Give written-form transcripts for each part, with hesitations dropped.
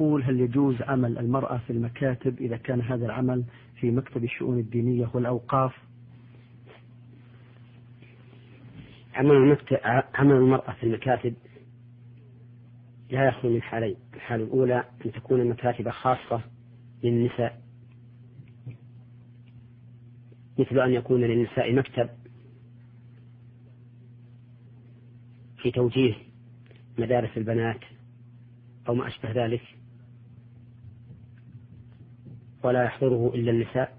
يقول: هل يجوز عمل المرأة في المكاتب إذا كان هذا العمل في مكتب الشؤون الدينية والأوقاف؟ عمل المرأة في المكاتب لا يخلو من حالين. الحالة الأولى أن تكون المكاتب خاصة للنساء، مثل أن يكون للنساء مكتب في توجيه مدارس البنات أو ما أشبه ذلك ولا يحضره إلا النساء،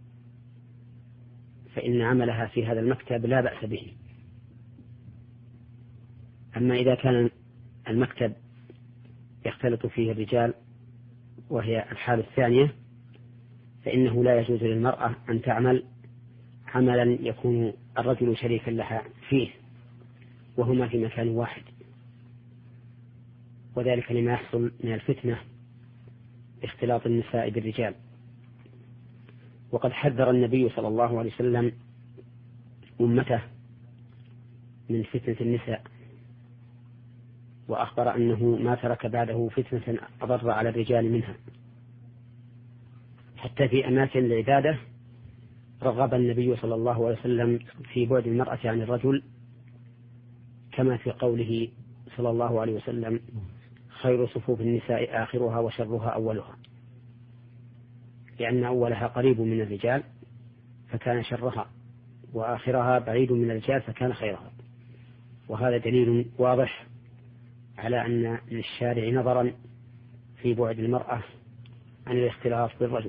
فإن عملها في هذا المكتب لا بأس به. أما إذا كان المكتب يختلط فيه الرجال وهي الحالة الثانية، فإنه لا يجوز للمرأة أن تعمل عملا يكون الرجل شريكا لها فيه وهما في مكان واحد، وذلك لما يحصل من الفتنة اختلاط النساء بالرجال. وقد حذر النبي صلى الله عليه وسلم أمته من فتنة النساء، وأخبر أنه ما ترك بعده فتنة أضر على الرجال منها. حتى في أماكن العبادة رغب النبي صلى الله عليه وسلم في بعد المرأة عن الرجل، كما في قوله صلى الله عليه وسلم: خير صفوف النساء آخرها وشرها أولها، لأن أولها قريب من الرجال فكان شرها، وآخرها بعيد من الرجال فكان خيرها. وهذا دليل واضح على أن للشارع نظرا في بعد المرأة عن الاختلاط بالرجل.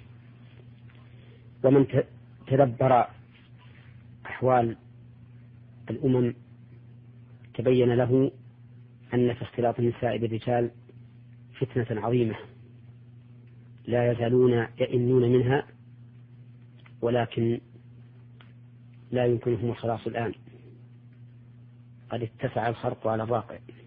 ومن تدبر أحوال الأمم تبين له أن في اختلاط النساء بالرجال فتنة عظيمة لا يزالون يئنون منها، ولكن لا يمكنهم الخلاص الآن، قد اتسع الخرق على الواقع.